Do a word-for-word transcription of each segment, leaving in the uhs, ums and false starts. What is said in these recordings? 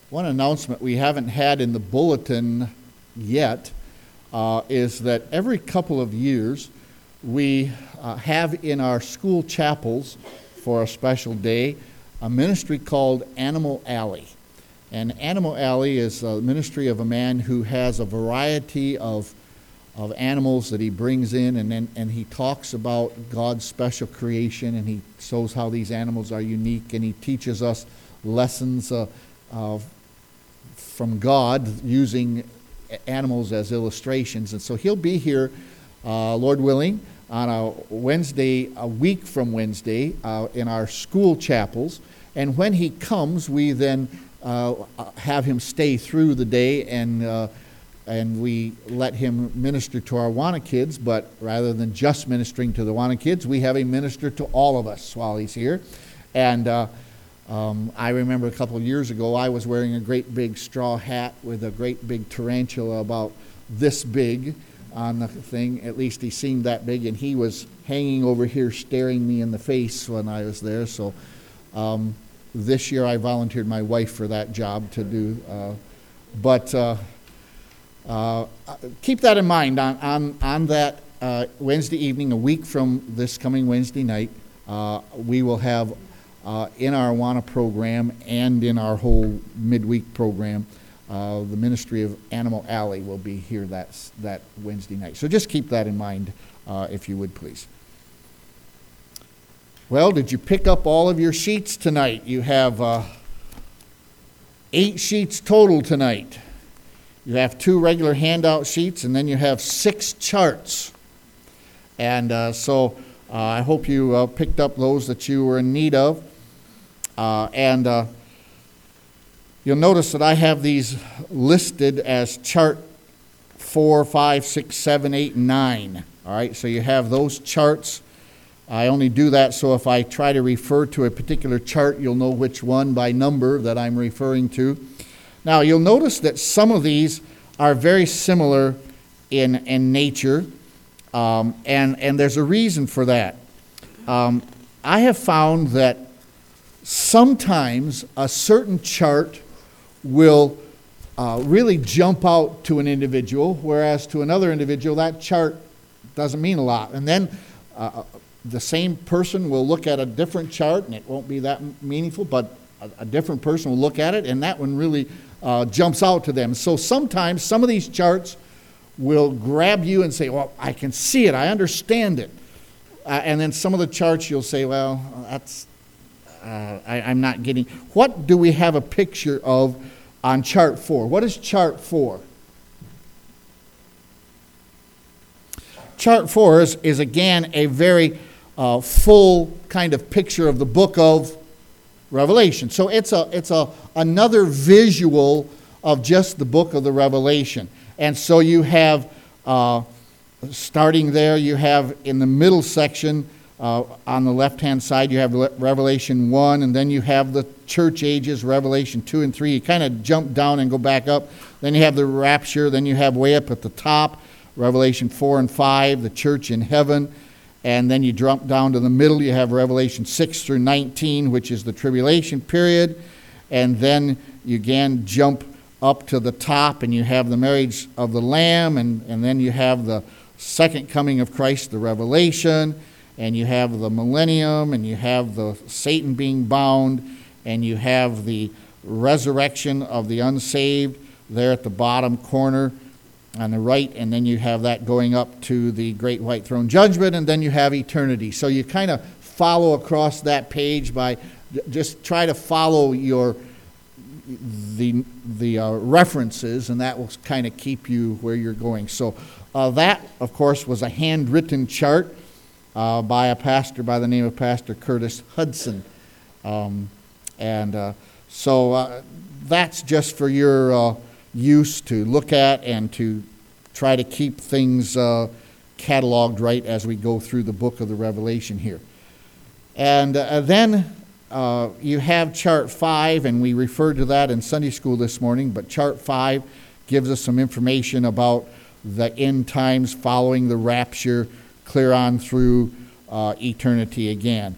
one announcement we haven't had in the bulletin yet uh, is that every couple of years we uh, have in our school chapels for a special day a ministry called Animal Alley. And Animal Alley is a ministry of a man who has a variety of of animals that he brings in, and then and he talks about God's special creation, and he shows how these animals are unique, and he teaches us lessons uh, uh, from God using animals as illustrations. And so he'll be here, uh, Lord willing, on a Wednesday, a week from Wednesday, uh, in our school chapels. And when he comes, we then uh, have him stay through the day, and uh, and we let him minister to our Awana kids, but rather than just ministering to the Awana kids, we have him minister to all of us while he's here. And uh, um, I remember a couple of years ago, I was wearing a great big straw hat with a great big tarantula about this big on the thing. At least he seemed that big, and he was hanging over here staring me in the face when I was there. So um, this year I volunteered my wife for that job to do. Uh, but... Uh, Uh, keep that in mind on, on, on that uh, Wednesday evening, a week from this coming Wednesday night. Uh, we will have uh, in our Awana program and in our whole midweek program, uh, the ministry of Animal Alley will be here that, that Wednesday night. So just keep that in mind, uh, if you would please. Well, did you pick up all of your sheets tonight? You have uh, eight sheets total tonight. You have two regular handout sheets, and then you have six charts. And uh, so uh, I hope you uh, picked up those that you were in need of. Uh, and uh, you'll notice that I have these listed as chart four, five, six, seven, eight, and nine. All right, so you have those charts. I only do that so if I try to refer to a particular chart, you'll know which one by number that I'm referring to. Now, you'll notice that some of these are very similar in, in nature, um, and, and there's a reason for that. Um, I have found that sometimes a certain chart will uh, really jump out to an individual, whereas to another individual, that chart doesn't mean a lot. And then uh, the same person will look at a different chart, and it won't be that meaningful, but a, a different person will look at it, and that one really Uh, jumps out to them. So sometimes some of these charts will grab you and say, well, I can see it, I understand it. Uh, and then some of the charts you'll say, well, that's, uh, I, I'm not getting. What do we have a picture of on chart four? What is chart four? Chart four is, is again a very uh, full kind of picture of the book of Revelation. So it's a it's a another visual of just the book of the Revelation. And so you have, uh, starting there, you have in the middle section, uh, on the left-hand side, you have Revelation one, and then you have the church ages, Revelation two and three. You kind of jump down and go back up. Then you have the rapture. Then you have way up at the top, Revelation four and five, the church in heaven. And then you drop down to the middle, you have Revelation six through nineteen, which is the tribulation period. And then you again jump up to the top, and you have the marriage of the Lamb, and, and then you have the second coming of Christ, the Revelation, and you have the millennium, and you have the Satan being bound, and you have the resurrection of the unsaved there at the bottom corner on the right, and then you have that going up to the great white throne judgment, and then you have eternity. So you kind of follow across that page by just try to follow your the the uh, references, and that will kind of keep you where you're going. So uh, that, of course, was a handwritten chart uh, by a pastor by the name of Pastor Curtis Hudson, um, and uh, so uh, that's just for your Uh, use to look at and to try to keep things uh, cataloged right as we go through the book of the Revelation here. And uh, then uh, you have chart five, and we referred to that in Sunday school this morning, but chart five gives us some information about the end times following the rapture, clear on through uh, eternity again.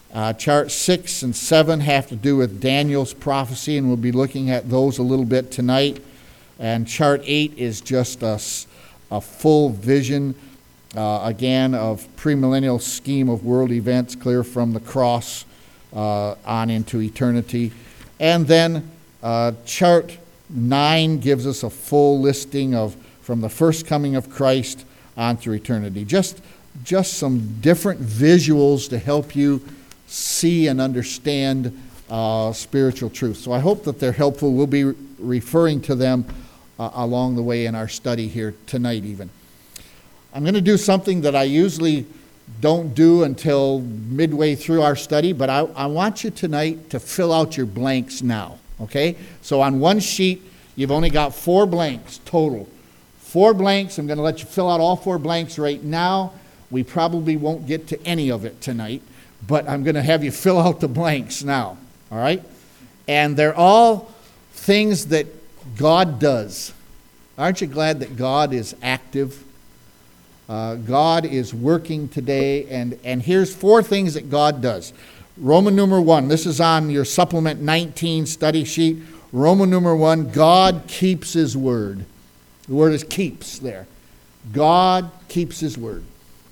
Uh, chart six and seven have to do with Daniel's prophecy, and we'll be looking at those a little bit tonight. And chart eight is just a, a full vision, uh, again, of premillennial scheme of world events, clear from the cross uh, on into eternity. And then uh, chart nine gives us a full listing of from the first coming of Christ on through eternity. Just, just some different visuals to help you see and understand uh, spiritual truth. So I hope that they're helpful. We'll be re- referring to them uh, along the way in our study here tonight even. I'm going to do something that I usually don't do until midway through our study, but I, I want you tonight to fill out your blanks now, okay? So on one sheet, you've only got four blanks total. Four blanks. I'm going to let you fill out all four blanks right now. We probably won't get to any of it tonight, but I'm going to have you fill out the blanks now, all right? And they're all things that God does. Aren't you glad that God is active? Uh, God is working today, and, and here's four things that God does. Roman numeral one, this is on your supplement nineteen study sheet. Roman numeral one, God keeps his word. The word is keeps there. God keeps his word.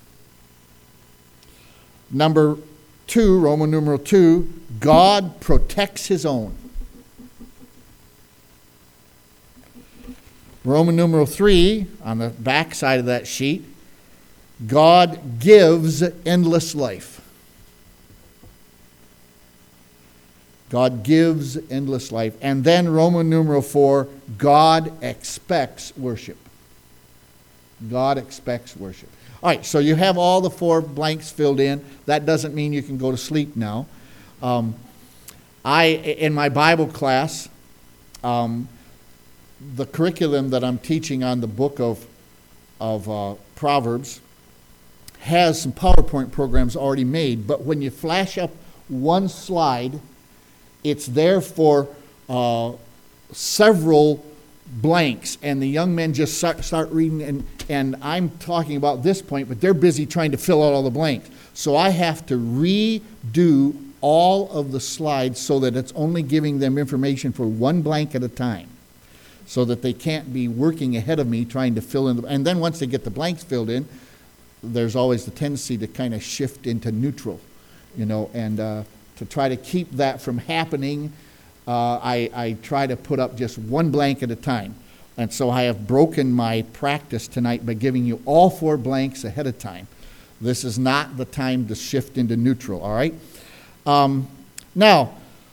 Number two, Roman numeral two, God protects his own. Roman numeral three, on the back side of that sheet, God gives endless life. God gives endless life. And then Roman numeral four, God expects worship. God expects worship. All right, so you have all the four blanks filled in. That doesn't mean you can go to sleep now. Um, I, in my Bible class, um, the curriculum that I'm teaching on the book of, of uh, Proverbs has some PowerPoint programs already made, but when you flash up one slide, it's there for uh, several blanks, and the young men just start, start reading, and, and I'm talking about this point, but they're busy trying to fill out all the blanks. So I have to redo all of the slides so that it's only giving them information for one blank at a time, so that they can't be working ahead of me trying to fill in. The, and then once they get the blanks filled in, there's always the tendency to kind of shift into neutral, you know, and uh, to try to keep that from happening, uh, I, I try to put up just one blank at a time. And so I have broken my practice tonight by giving you all four blanks ahead of time. This is not the time to shift into neutral, all right? Um, now,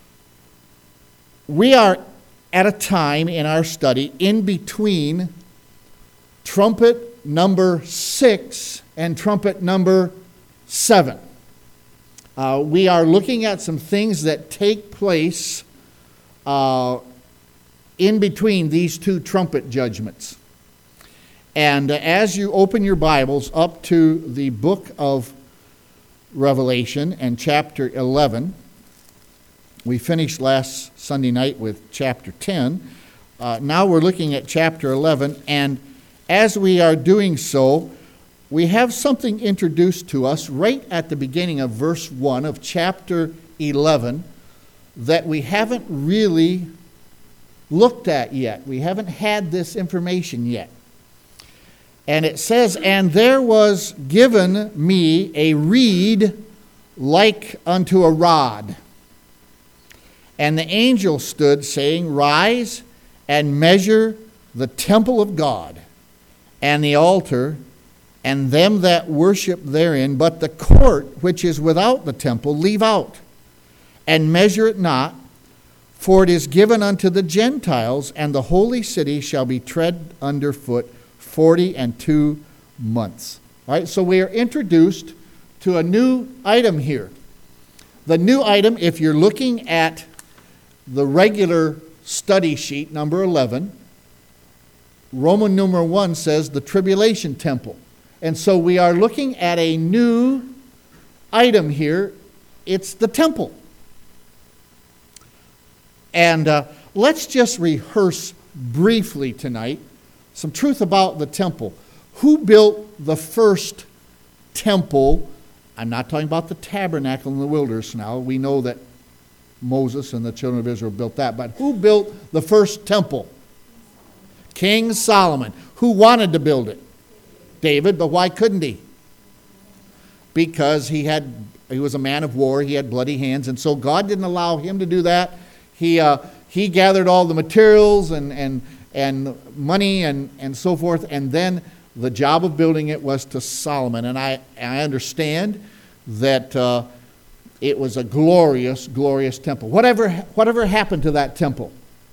we are at a time in our study in between trumpet number six and trumpet number seven. Uh, we are looking at some things that take place uh, in between these two trumpet judgments. And uh, as you open your Bibles up to the book of Revelation and chapter eleven, we finished last Sunday night with chapter ten. Uh, now we're looking at chapter eleven, and as we are doing so, we have something introduced to us right at the beginning of verse one of chapter eleven that we haven't really looked at yet. We haven't had this information yet. And it says, "And there was given me a reed like unto a rod. And the angel stood, saying, Rise and measure the temple of God, and the altar, and them that worship therein, but the court which is without the temple leave out, and measure it not, for it is given unto the Gentiles, and the holy city shall be tread under foot forty and two months." All right, so we are introduced to a new item here. The new item, if you're looking at the regular study sheet, number eleven, Roman numeral one says the tribulation temple. And so we are looking at a new item here. It's the temple. And uh, let's just rehearse briefly tonight some truth about the temple. Who built the first temple I'm not talking about the tabernacle in the wilderness now. We know that Moses and the children of Israel built that. But who built the first temple? King Solomon. Who wanted to build it? David, but why couldn't he? Because he had he was a man of war, he had bloody hands, and so God didn't allow him to do that. He uh, he gathered all the materials and and and money and, and so forth, and then the job of building it was to Solomon. And I, I understand that uh, it was a glorious, glorious temple. Whatever whatever happened to that temple?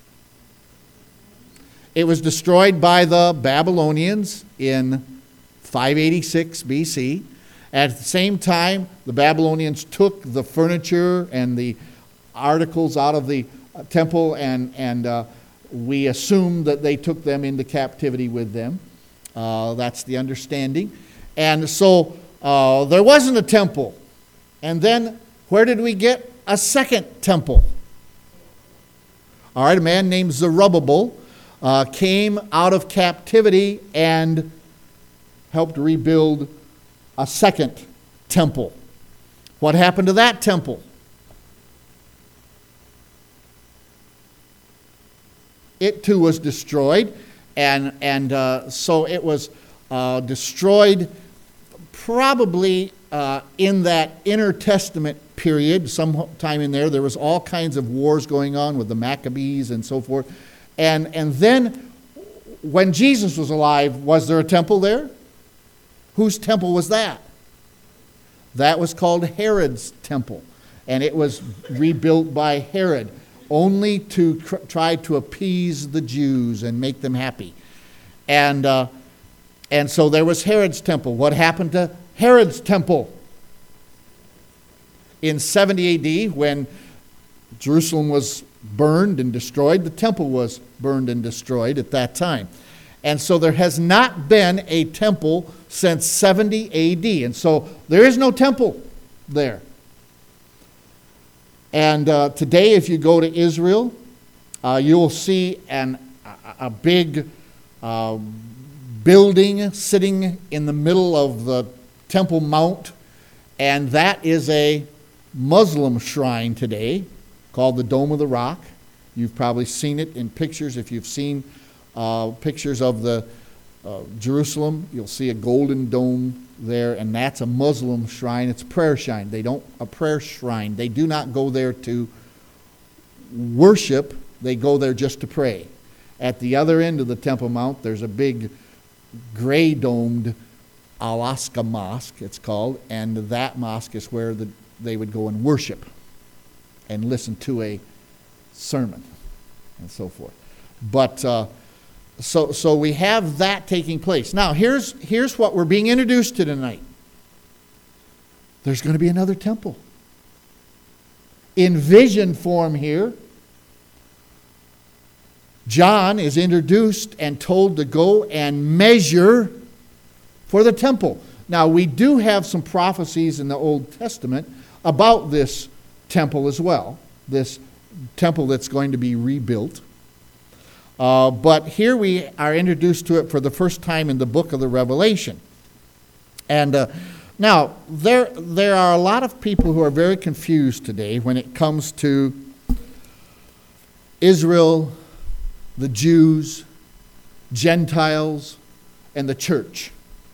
It was destroyed by the Babylonians in five eighty-six B C. At the same time, the Babylonians took the furniture and the articles out of the temple, and, and uh, we assume that they took them into captivity with them. Uh, that's the understanding. And so uh, there wasn't a temple. And then where did we get a second temple? All right, a man named Zerubbabel uh, came out of captivity and helped rebuild a second temple. What happened to that temple? It too was destroyed, and and uh, so it was uh, destroyed probably uh, in that intertestament period, sometime in there. There was all kinds of wars going on with the Maccabees and so forth. And, and then when Jesus was alive, was there a temple there? Whose temple was that? That was called Herod's temple. And it was rebuilt by Herod, only to tr- try to appease the Jews and make them happy. And, uh, and so there was Herod's temple. What happened to Herod's temple? In seventy A D, when Jerusalem was burned and destroyed, the temple was burned and destroyed at that time. And so there has not been a temple since seventy A D. And so there is no temple there. And uh, today, if you go to Israel, uh, you will see an, a, a big uh, building sitting in the middle of the Temple Mount. And that is a Muslim shrine today called the Dome of the Rock. You've probably seen it in pictures. If you've seen uh, pictures of the uh, Jerusalem, you'll see a golden dome there, and that's a Muslim shrine. It's a prayer shrine. They don't a prayer shrine. They do not go there to worship. They go there just to pray. At the other end of the Temple Mount, there's a big gray-domed Al-Aqsa Mosque, it's called, and that mosque is where the, they would go and worship and listen to a sermon and so forth. But uh, so so we have that taking place. Now here's here's what we're being introduced to tonight. There's going to be another temple. In vision form here, John is introduced and told to go and measure for the temple. Now we do have some prophecies in the Old Testament about this temple as well, this temple that's going to be rebuilt. Uh, but here we are introduced to it for the first time in the book of the Revelation. And uh, now, there, there are a lot of people who are very confused today when it comes to Israel, the Jews, Gentiles, and the church.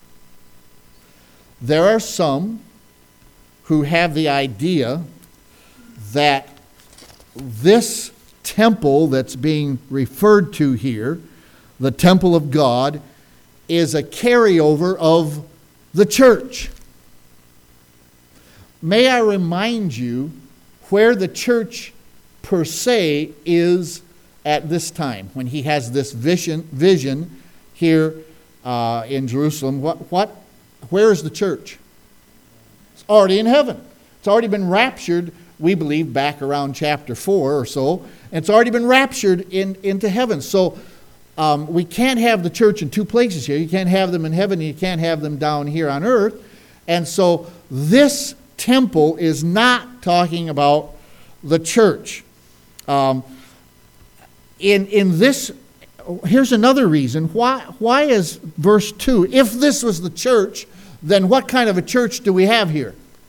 There are some who have the idea that this temple that's being referred to here, the temple of God, is a carryover of the church. May I remind you where the church per se is at this time, when he has this vision, vision here uh, in Jerusalem. What, what, where is the church? It's already in heaven. It's already been raptured, we believe, back around chapter four or so. And it's already been raptured in, into heaven. So um, we can't have the church in two places here. You can't have them in heaven, and you can't have them down here on earth. And so this temple is not talking about the church. Um, in, in this, here's another reason. Why, why is verse two, if this was the church, then what kind of a church do we have here?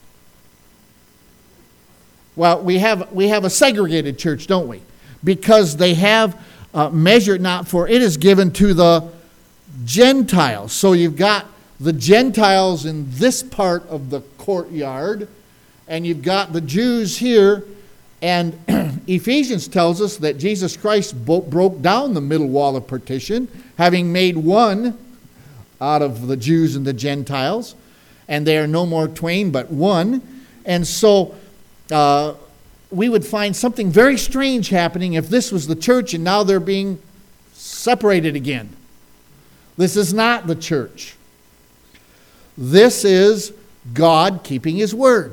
Well, we have we have a segregated church, don't we? Because they have uh, measured not for it is given to the Gentiles. So you've got the Gentiles in this part of the courtyard, and you've got the Jews here. And Ephesians tells us that Jesus Christ bo- broke down the middle wall of partition, having made one out of the Jews and the Gentiles, and they are no more twain but one. And so uh, we would find something very strange happening if this was the church and now they're being separated again. This is not the church. This is God keeping His word.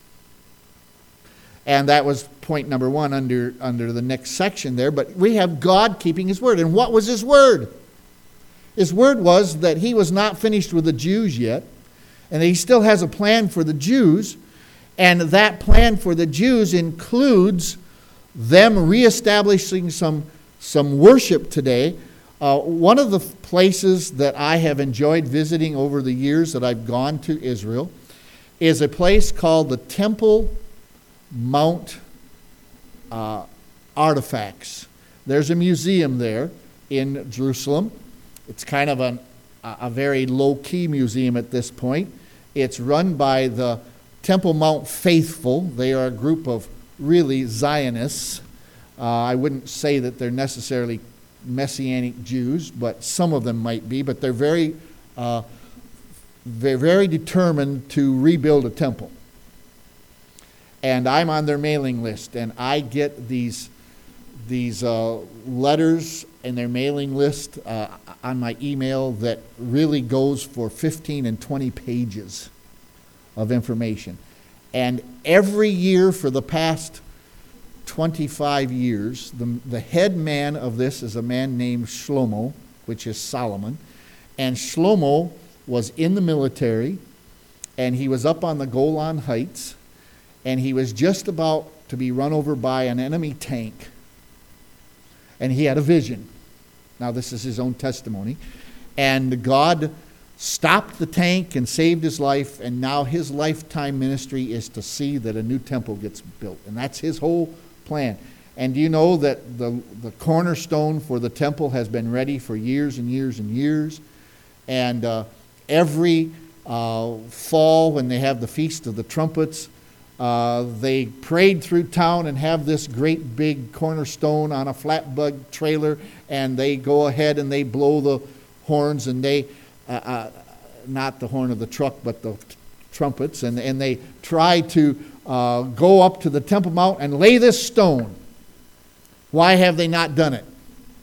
And that was point number one under, under the next section there. But we have God keeping His word. And what was His word? His word was that He was not finished with the Jews yet, and that He still has a plan for the Jews, and that plan for the Jews includes them reestablishing some, some worship today. Uh, one of the places that I have enjoyed visiting over the years that I've gone to Israel is a place called the Temple Mount uh, Artifacts. There's a museum there in Jerusalem. It's kind of an, a very low-key museum at this point. It's run by the Temple Mount Faithful. They are a group of really Zionists. Uh, I wouldn't say that they're necessarily Messianic Jews, but some of them might be. But they're very, uh, they're very determined to rebuild a temple. And I'm on their mailing list, and I get these these uh, letters in their mailing list uh, on my email that really goes for fifteen and twenty pages of information. And every year for the past twenty-five years, the, the head man of this is a man named Shlomo, which is Solomon. And Shlomo was in the military, and he was up on the Golan Heights, and he was just about to be run over by an enemy tank. And he had a vision. Now, this is his own testimony. And God stopped the tank and saved his life, and now his lifetime ministry is to see that a new temple gets built. And that's his whole plan. And do you know that the, the cornerstone for the temple has been ready for years and years and years? And uh, every uh, fall when they have the Feast of the Trumpets, Uh, they parade through town and have this great big cornerstone on a flatbed trailer, and they go ahead and they blow the horns, and they, uh, uh, not the horn of the truck, but the t- trumpets, and, and they try to uh, go up to the Temple Mount and lay this stone. Why have they not done it?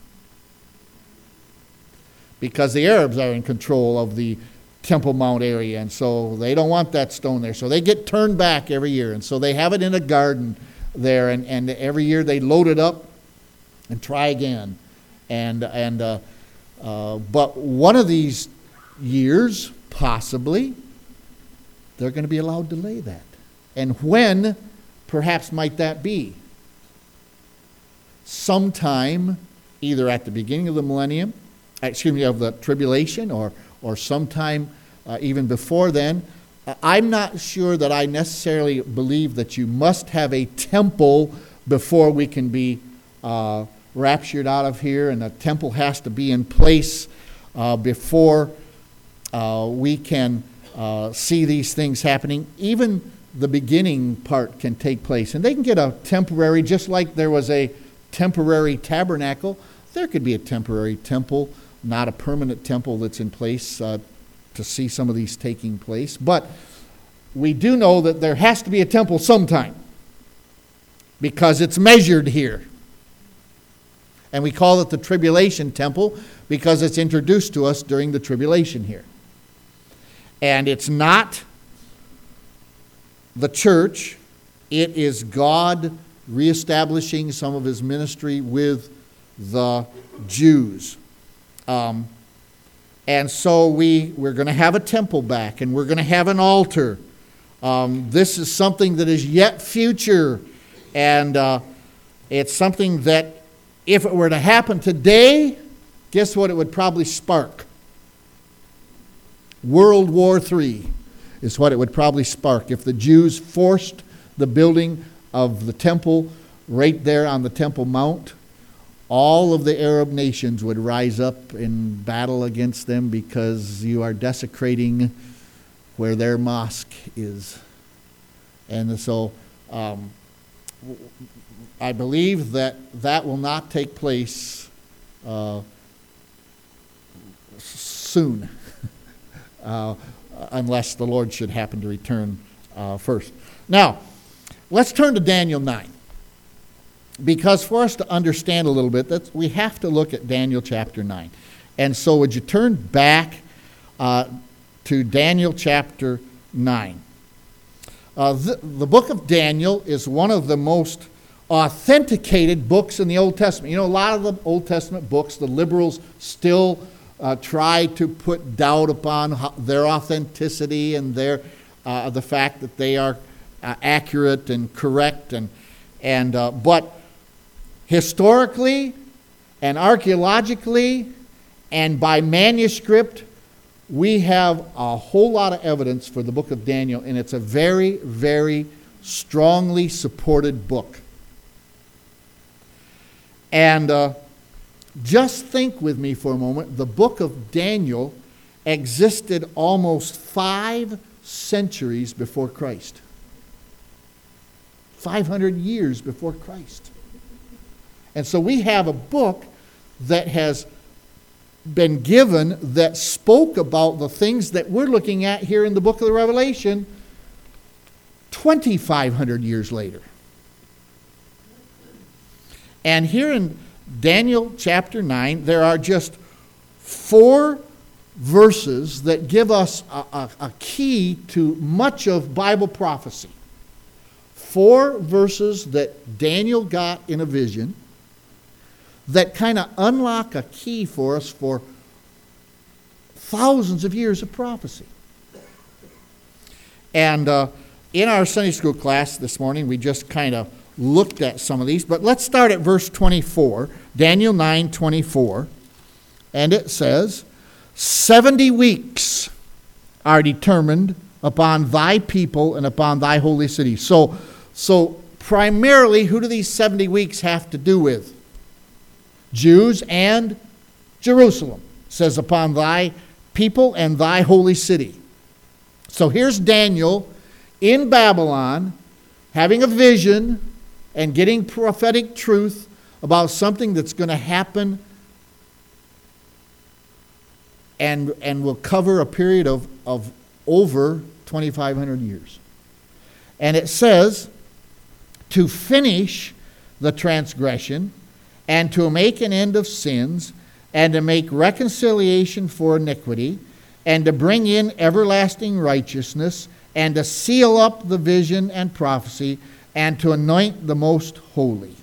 Because the Arabs are in control of the Temple Mount area, and so they don't want that stone there. So they get turned back every year, and so they have it in a garden there, and, and every year they load it up and try again. And and uh, uh, but one of these years, possibly, they're going to be allowed to lay that. And when, perhaps, might that be? Sometime, either at the beginning of the millennium, excuse me, of the tribulation, or or sometime uh, even before then. Uh, I'm not sure that I necessarily believe that you must have a temple before we can be uh, raptured out of here, and a temple has to be in place uh, before uh, we can uh, see these things happening. Even the beginning part can take place, and they can get a temporary, just like there was a temporary tabernacle, there could be a temporary temple, not a permanent temple that's in place uh, to see some of these taking place. But we do know that there has to be a temple sometime, because it's measured here. And we call it the tribulation temple because it's introduced to us during the tribulation here. And it's not the church, it is God reestablishing some of his ministry with the Jews. Um, and so we, we're going to have a temple back, and we're going to have an altar. Um, this is something that is yet future, and uh, it's something that if it were to happen today, guess what it would probably spark? World War Three is what it would probably spark if the Jews forced the building of the temple, right there on the Temple Mount, all of the Arab nations would rise up in battle against them because you are desecrating where their mosque is. And so um, I believe that that will not take place uh, soon, uh, unless the Lord should happen to return uh, first. Now, let's turn to Daniel nine. Because for us to understand a little bit, that's, we have to look at Daniel chapter nine. And so would you turn back uh, to Daniel chapter nine. Uh, the, the book of Daniel is one of the most authenticated books in the Old Testament. You know, a lot of the Old Testament books, the liberals still uh, try to put doubt upon how, their authenticity and their uh, the fact that they are uh, accurate and correct. And, and uh, but historically and archaeologically and by manuscript, we have a whole lot of evidence for the book of Daniel, and it's a very, very strongly supported book. And uh, just think with me for a moment, the book of Daniel existed almost five centuries before Christ. five hundred years before Christ. And so we have a book that has been given that spoke about the things that we're looking at here in the book of the Revelation twenty-five hundred years later. And here in Daniel chapter nine, there are just four verses that give us a, a, a key to much of Bible prophecy. Four verses that Daniel got in a vision that kind of unlock a key for us for thousands of years of prophecy. And uh, in our Sunday school class this morning, we just kind of looked at some of these. But let's start at verse twenty-four, Daniel nine twenty-four. And it says, seventy weeks are determined upon thy people and upon thy holy city. So, so primarily, who do these seventy weeks have to do with? Jews and Jerusalem. It says, upon thy people and thy holy city. So here's Daniel in Babylon having a vision and getting prophetic truth about something that's going to happen and, and will cover a period of, of over twenty-five hundred years. And it says, to finish the transgression and to make an end of sins and to make reconciliation for iniquity and to bring in everlasting righteousness and to seal up the vision and prophecy and to anoint the most holy.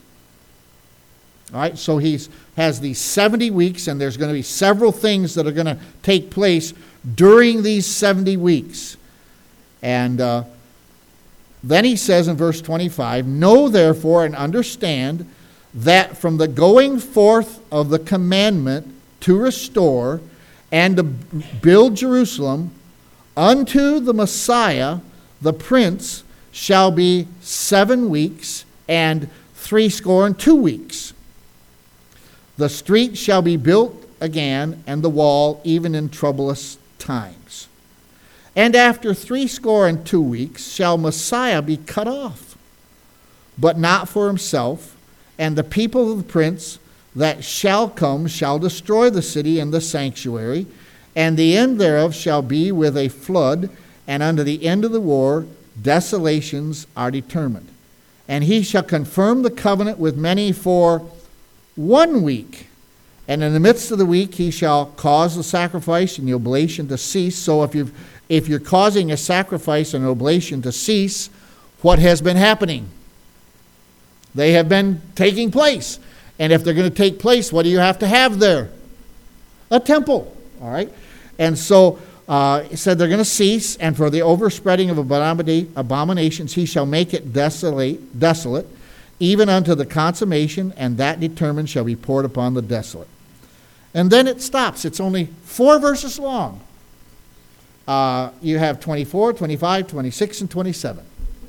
All right, so he has these seventy weeks, and there's going to be several things that are going to take place during these seventy weeks. And uh, then he says in verse twenty-five, know therefore and understand that from the going forth of the commandment to restore and to build Jerusalem unto the Messiah, the Prince, shall be seven weeks and threescore and two weeks. The street shall be built again, and the wall even in troublous times. And after threescore and two weeks shall Messiah be cut off, but not for himself, and the people of the prince that shall come shall destroy the city and the sanctuary, and the end thereof shall be with a flood, and unto the end of the war desolations are determined. And he shall confirm the covenant with many for one week. And in the midst of the week he shall cause the sacrifice and the oblation to cease. So if you've, if you're causing a sacrifice and oblation to cease, what has been happening? They have been taking place. And if they're going to take place, what do you have to have there? A temple. All right? And so uh, it said they're going to cease, and for the overspreading of abominations he shall make it desolate, desolate, even unto the consummation, and that determined shall be poured upon the desolate. And then it stops. It's only four verses long. Uh, you have twenty-four, twenty-five, twenty-six, and twenty-seven.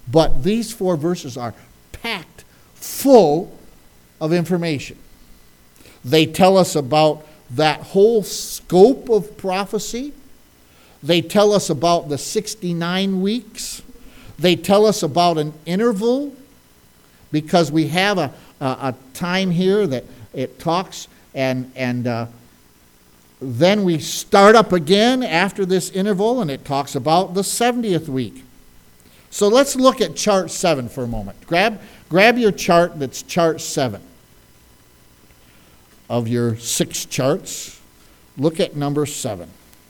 But these four verses are packed full of information. They tell us about that whole scope of prophecy. They tell us about the sixty-nine weeks. They tell us about an interval, because we have a, a, a time here that it talks, and, and uh, then we start up again after this interval, and it talks about the seventieth week. So let's look at chart seven for a moment. Grab, grab your chart that's chart seven of your six charts. Look at number seven.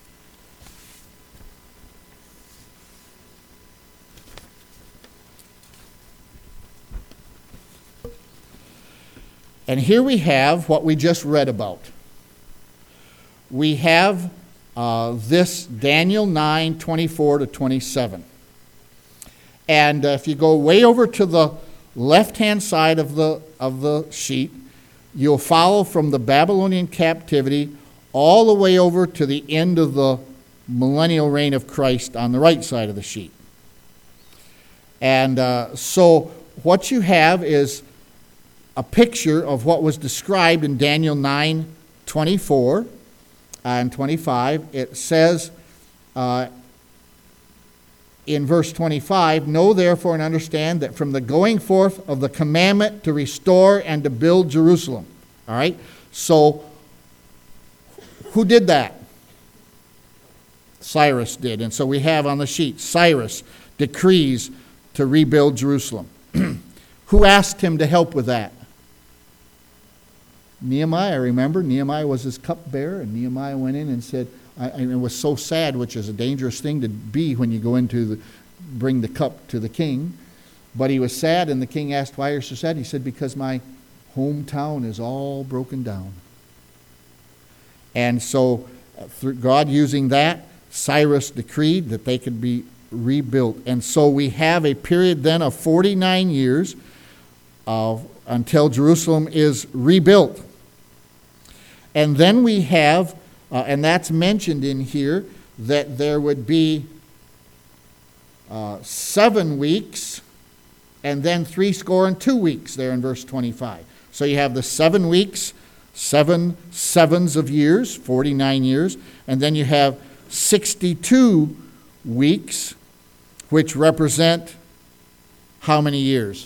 And here we have what we just read about. We have uh, this Daniel nine, twenty-four to twenty-seven. And uh, if you go way over to the left-hand side of the, of the sheet, you'll follow from the Babylonian captivity all the way over to the end of the millennial reign of Christ on the right side of the sheet. And uh, so what you have is a picture of what was described in Daniel nine, twenty-four and twenty-five. It says uh, in verse twenty-five, "Know therefore and understand that from the going forth of the commandment to restore and to build Jerusalem." All right? So, who did that? Cyrus did. And so we have on the sheet, Cyrus decrees to rebuild Jerusalem. Who asked him to help with that? Nehemiah, remember? Nehemiah was his cupbearer, and Nehemiah went in and said, I, and it was so sad, which is a dangerous thing to be when you go into the, bring the cup to the king. But he was sad, and the king asked, "Why are you so sad?" He said, "Because my hometown is all broken down." And so, through God using that, Cyrus decreed that they could be rebuilt. And so we have a period then of forty-nine years of, until Jerusalem is rebuilt. And then we have, uh, and that's mentioned in here, that there would be uh, seven weeks and then three score and two weeks there in verse twenty-five. So you have the seven weeks, seven sevens of years, forty-nine years, and then you have sixty-two weeks, which represent how many years?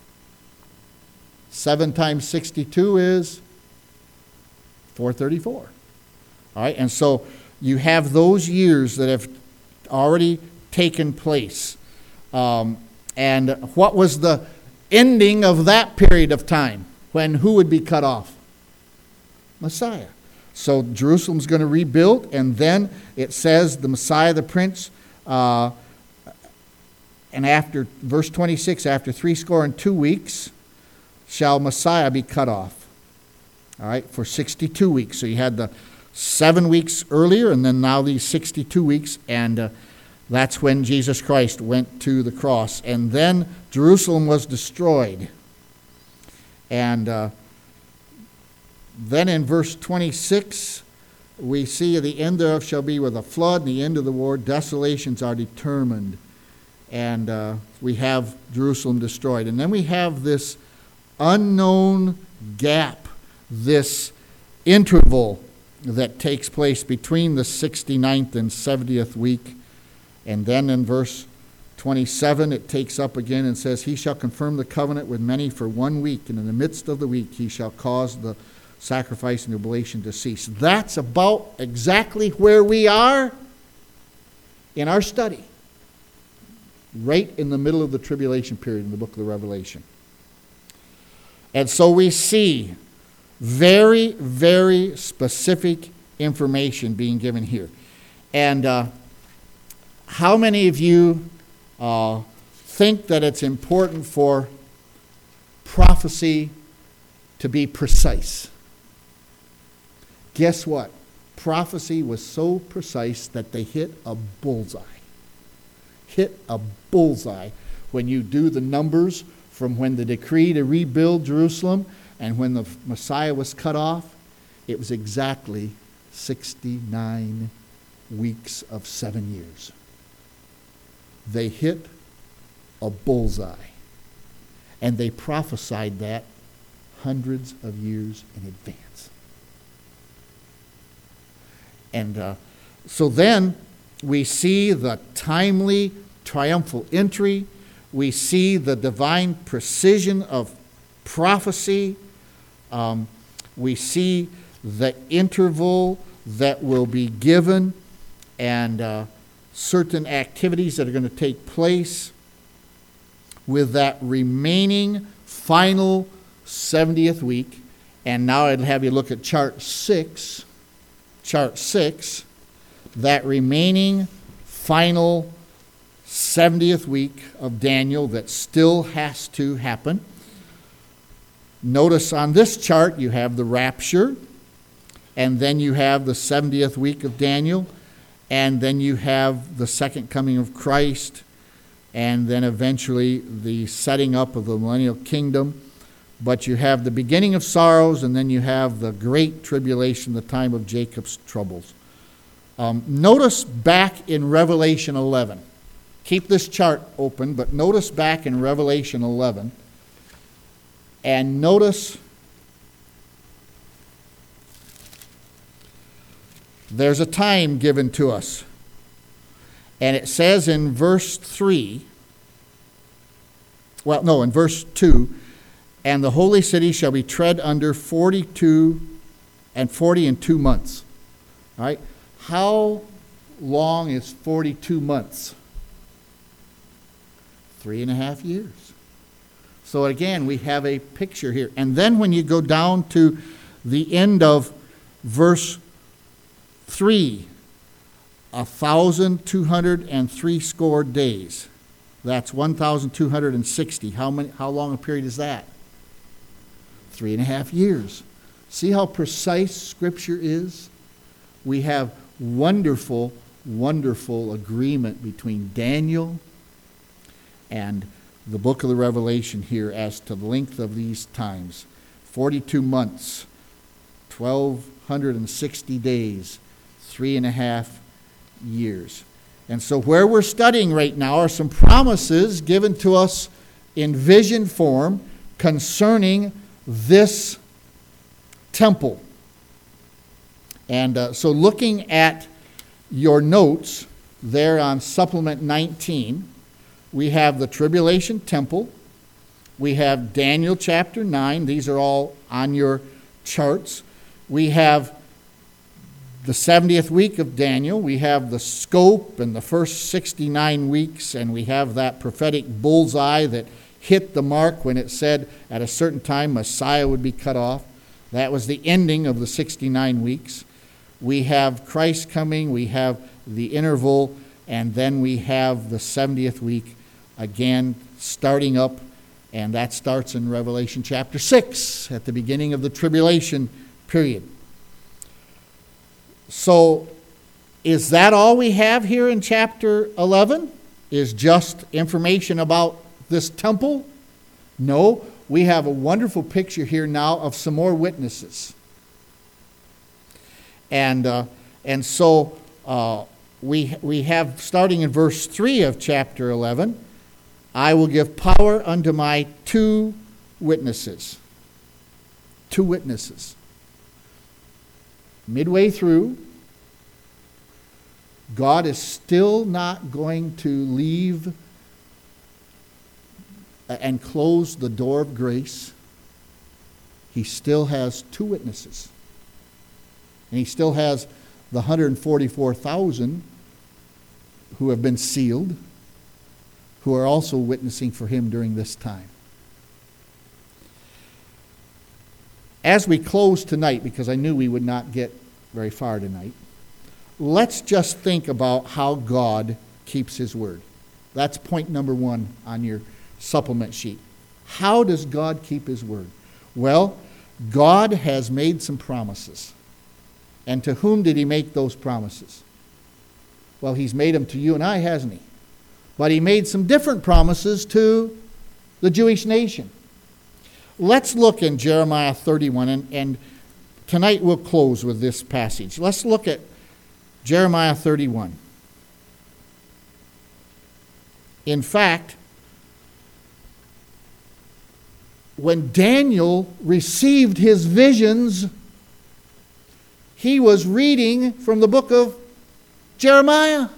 seven times sixty-two is four thirty-four. All right, and so you have those years that have already taken place. Um, and what was the ending of that period of time? When who would be cut off? Messiah. So Jerusalem's going to rebuild, and then it says the Messiah, the Prince, uh, and after, verse twenty-six, after three score and two weeks, shall Messiah be cut off. All right, for sixty-two weeks. So you had the seven weeks earlier, and then now these sixty-two weeks, and uh, that's when Jesus Christ went to the cross. And then Jerusalem was destroyed. And uh, then in verse twenty-six, we see the end thereof shall be with a flood, and the end of the war, desolations are determined. And uh, we have Jerusalem destroyed. And then we have this unknown gap, this interval that takes place between the sixty-ninth and seventieth week. And then in verse twenty-seven, it takes up again and says, "He shall confirm the covenant with many for one week, and in the midst of the week he shall cause the sacrifice and oblation to cease." That's about exactly where we are in our study. Right in the middle of the tribulation period in the book of the Revelation. And so we see very, very specific information being given here. And uh, how many of you uh, think that it's important for prophecy to be precise? Guess what? Prophecy was so precise that they hit a bullseye. Hit a bullseye when you do the numbers from when the decree to rebuild Jerusalem and when the Messiah was cut off. It was exactly sixty-nine weeks of seven years. They hit a bullseye. And they prophesied that hundreds of years in advance. And uh, so then we see the timely triumphal entry. We see the divine precision of prophecy. Um, we see the interval that will be given and uh, certain activities that are going to take place with that remaining final seventieth week. And now I'd have you look at chart six. Chart six, that remaining final seventieth week of Daniel that still has to happen. Notice on this chart you have the rapture, and then you have the seventieth week of Daniel, and then you have the second coming of Christ, and then eventually the setting up of the millennial kingdom. But you have the beginning of sorrows, and then you have the great tribulation, the time of Jacob's troubles. Um, notice back in Revelation eleven. Keep this chart open, but notice back in Revelation eleven. And notice there's a time given to us. And it says in verse three, well, no, in verse two, and the holy city shall be tread under forty-two and forty and two months. All right? How long is forty-two months? Three and a half years. So again, we have a picture here. And then when you go down to the end of verse three, a thousand two hundred and three score days. That's one thousand two hundred and sixty. How many? How long a period is that? Three and a half years. See how precise Scripture is? We have wonderful, wonderful agreement between Daniel and the book of the Revelation here as to the length of these times. forty-two months, twelve sixty days, three and a half years. And so where we're studying right now are some promises given to us in vision form concerning this temple. And uh, so looking at your notes there on supplement nineteen, we have the tribulation temple. We have Daniel chapter nine. These are all on your charts. We have the seventieth week of Daniel. We have the scope and the first sixty-nine weeks, and we have that prophetic bullseye that hit the mark when it said at a certain time Messiah would be cut off. That was the ending of the sixty-nine weeks. We have Christ coming, we have the interval, and then we have the seventieth week again starting up, and that starts in Revelation chapter six at the beginning of the tribulation period. So is that all we have here in chapter eleven? Is just information about this temple? No, we have a wonderful picture here now of some more witnesses. And uh, and so uh, we we have, starting in verse three of chapter eleven, I will give power unto my two witnesses. Two witnesses. Midway through, God is still not going to leave and close the door of grace. He still has two witnesses. And he still has the one hundred forty-four thousand who have been sealed, who are also witnessing for him during this time. As we close tonight, because I knew we would not get very far tonight, let's just think about how God keeps his word. That's point number one on your supplement sheet. How does God keep his word? Well, God has made some promises. And to whom did he make those promises? Well, he's made them to you and I, hasn't he? But he made some different promises to the Jewish nation. Let's look in Jeremiah thirty-one, and, and tonight we'll close with this passage. Let's look at Jeremiah thirty-one. In fact, when Daniel received his visions, he was reading from the book of Jeremiah.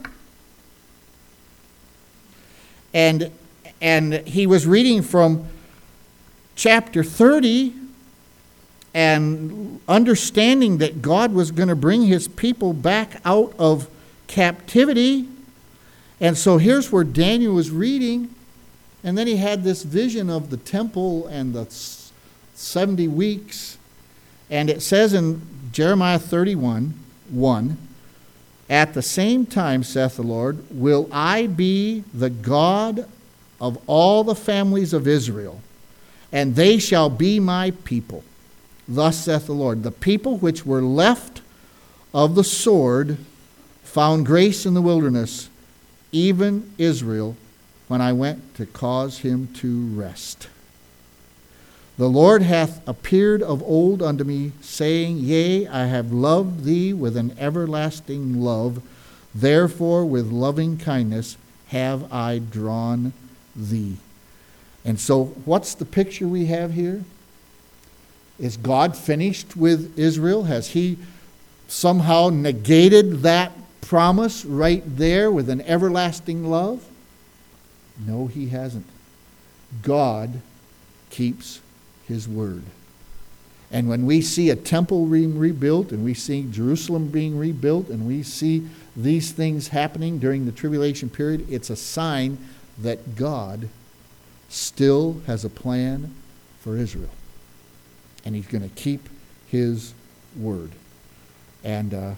And, and he was reading from chapter thirty and understanding that God was going to bring his people back out of captivity. And so here's where Daniel was reading, and then he had this vision of the temple and the seventy weeks. And it says in Jeremiah thirty-one, one, "At the same time, saith the Lord, will I be the God of all the families of Israel, and they shall be my people. Thus saith the Lord, the people which were left of the sword found grace in the wilderness, even Israel, when I went to cause him to rest. The Lord hath appeared of old unto me, saying, Yea, I have loved thee with an everlasting love. Therefore with loving kindness have I drawn thee." And so what's the picture we have here? Is God finished with Israel? Has he somehow negated that promise right there with an everlasting love? No, he hasn't. God keeps his word. And when we see a temple being rebuilt, and we see Jerusalem being rebuilt, and we see these things happening during the tribulation period, it's a sign that God still has a plan for Israel. And he's going to keep his word. And uh,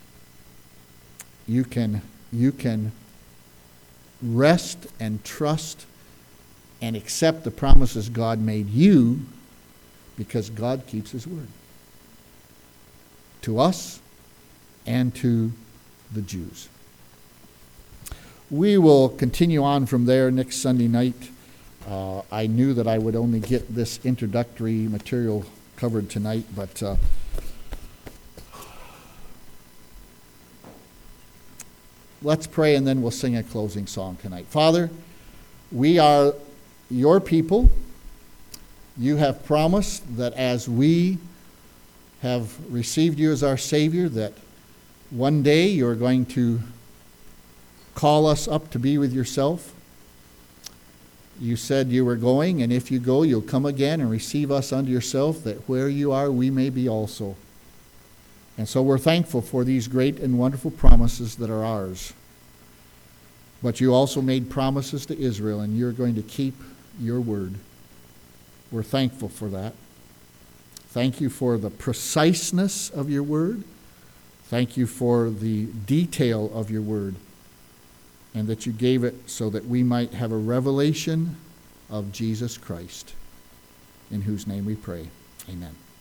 you can you can rest and trust and accept the promises God made you, because God keeps his word to us and to the Jews. We will continue on from there next Sunday night. Uh, I knew that I would only get this introductory material covered tonight, but uh, let's pray, and then we'll sing a closing song tonight. Father, we are your people. You have promised that as we have received you as our Savior, that one day you're going to call us up to be with yourself. You said you were going, and if you go, you'll come again and receive us unto yourself, that where you are, we may be also. And so we're thankful for these great and wonderful promises that are ours. But you also made promises to Israel, and you're going to keep your word. We're thankful for that. Thank you for the preciseness of your word. Thank you for the detail of your word, and that you gave it so that we might have a revelation of Jesus Christ, in whose name we pray. Amen.